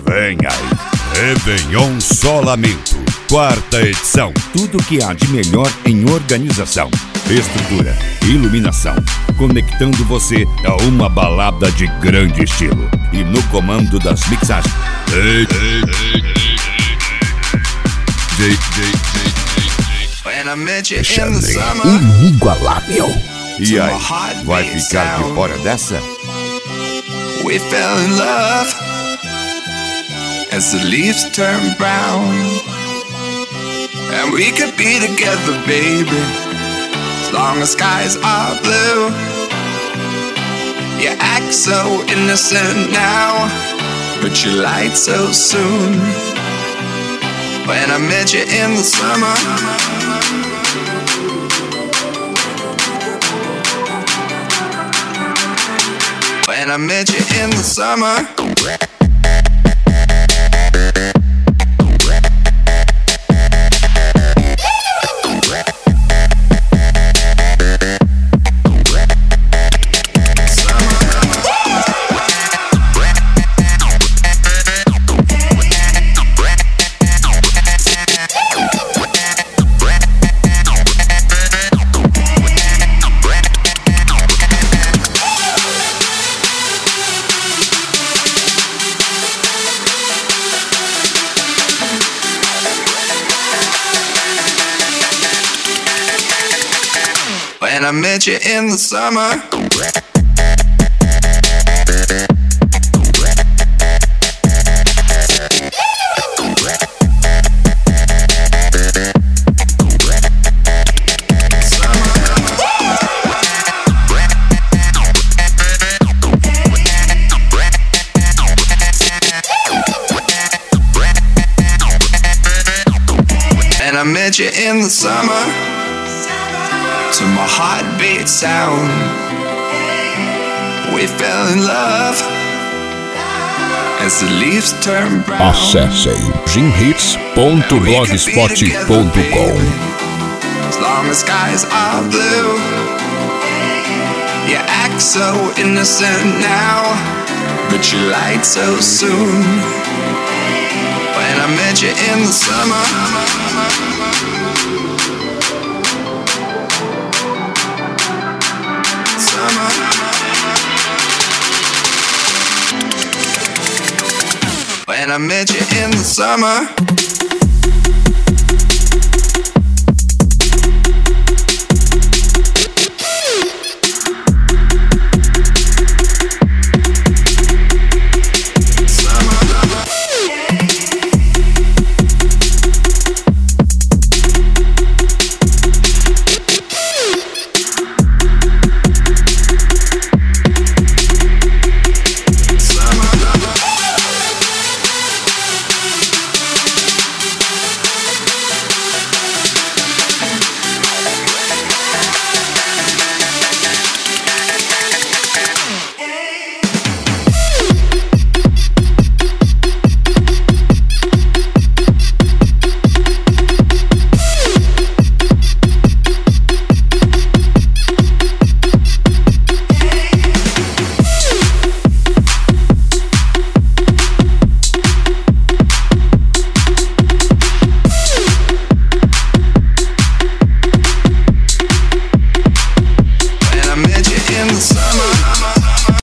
Vem aí, Réveillon Solamento, 4ª edição. Tudo que há de melhor em organização, estrutura, iluminação, conectando você a uma balada de grande estilo. E no comando das mixagens, Xandre, inigualável. E aí, vai ficar de fora dessa? We fell in love as the leaves turn brown, and we could be together, baby, as long as skies are blue. You act so innocent now, but you lied so soon. When I met you in the summer, when I met you in the summer. When I met you in the summer. And I met you in the summer, to my heartbeat sound. We fell in love as the leaves turn brown. Acessem jimhits.blogspot.com. As long as skies are blue. You act so innocent now, but you lied so soon. When I met you in the summer. When I met you in the summer.